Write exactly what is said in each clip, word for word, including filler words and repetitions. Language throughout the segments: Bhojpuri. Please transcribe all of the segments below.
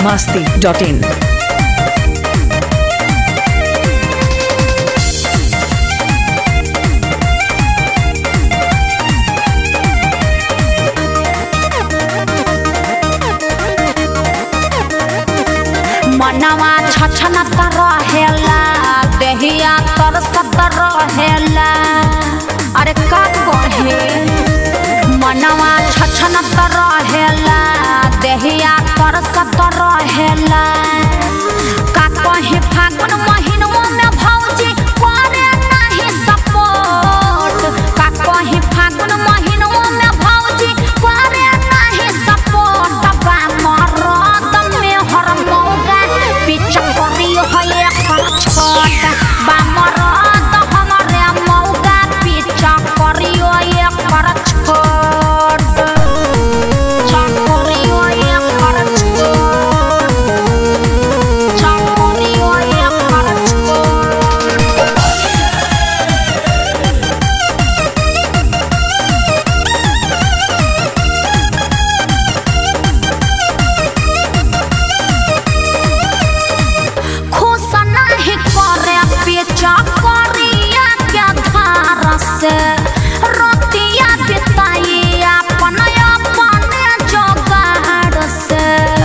masti dot in. मनवा छछनत रहेला देहिया तरसत रहेला। अरे का कहे मनवा छछनत रहेला देहिया तरसत रहेला। का कहे फागुन महीनवा में भौजी करे नहीं सपोर्ट। का कहे फागुन महीनवा में भौजी करे नहीं सपोर्ट। बा मरद में हर मौगा पीछा करियो है कर छोट। बा मरद हमरे मौगा पीछा करियो है कर छोट। करियो है कर छोट। करियो है कर छोट। खुश नहीं करे पीछा करिया के धार से रतिया बिताई अपन अपने जोगाड़ से।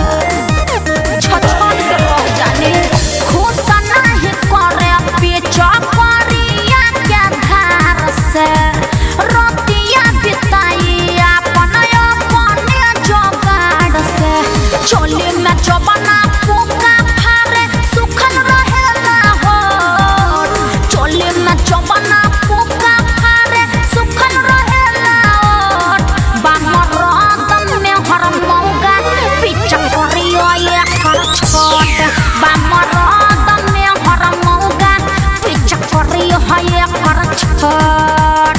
छछन के रह जाने खुश नहीं करे पीछा करिया के धार से रतिया बिताई अपन अपने जोगाड़ से। चोली में जबना फूका फारे सुखल रहेला हो। चोली में जबना फूका फारे सुखल रहेला हो। बा मरद में हर मौगा पीछा करियो ये कर छोट। बा मरद में हर मौगा पीछा करियो ये कर छोट।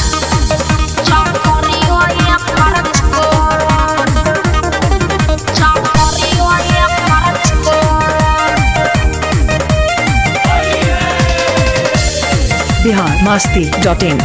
करियो ये कर छोट। करियो ये कर छोट। Bihar masti dot in.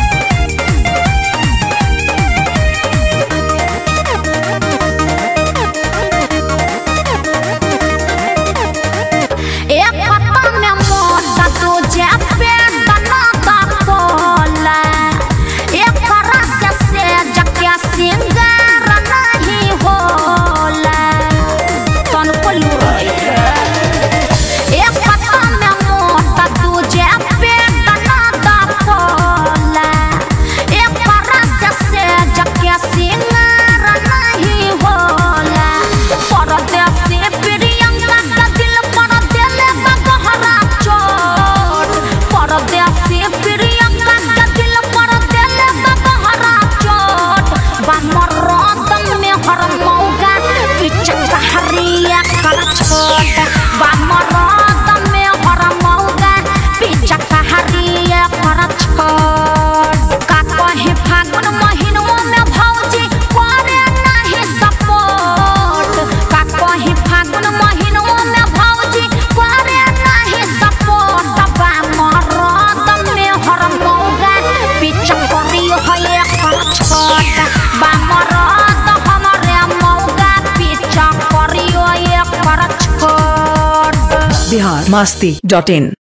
एक पत्ता में मोटा तुझे पेट ना दापोला। एक रस से जकिया सिंगार नहीं होला। तन को लुराई एक पत्ता में मोटा तुझे पेट ना दापोला। एक रस से जकिया सिंगार नहीं होला। परदेसी प्रियंका का दिल पर देले बा गहरा चोट। परदेसी प्रियंका का दिल पर देले बा गहरा चोट। बा मरद में हर मौगा पीछा कहरिया कर छोट। बा मरद में हर मौगा पीछा कहरिया कर छोट। का कहे फागुन महीनवा में भौजी करे नहीं सपोर्ट। का कहे फागुन महीनवा में भौजी करे नहीं सपोर्ट। बा मरद में हर मौगा पीछा करियो है कर छोट। बा मरद हमरे मौगा पीछा करियो है कर छोट। Bihar masti dot in.